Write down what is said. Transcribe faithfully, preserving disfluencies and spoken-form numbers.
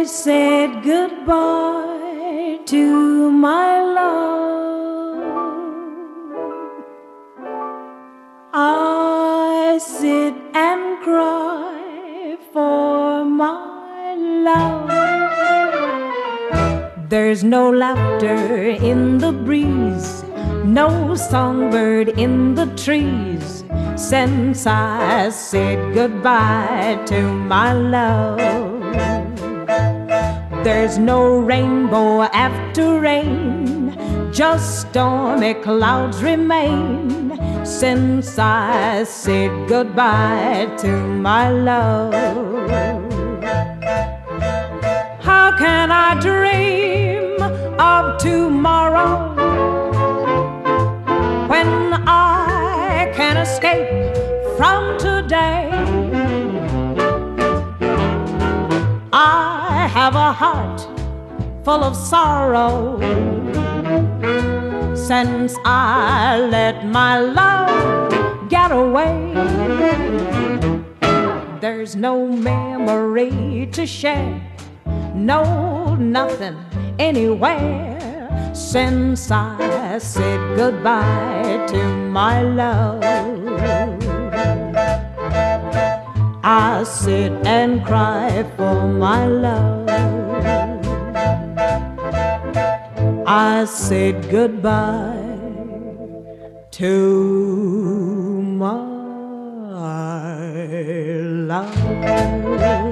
I said goodbye to my love. I sit and cry for my love. There's no laughter in the breeze, no songbird in the trees, since I said goodbye to my love. There's no rainbow after rain, just stormy clouds remain, since I said goodbye to my love. How can I dream of tomorrow when I can escape from today? I have a heart full of sorrow since I let my love get away. There's no memory to share, no nothing anywhere, since I said goodbye to my love. I sit and cry for my love. I said goodbye to my love.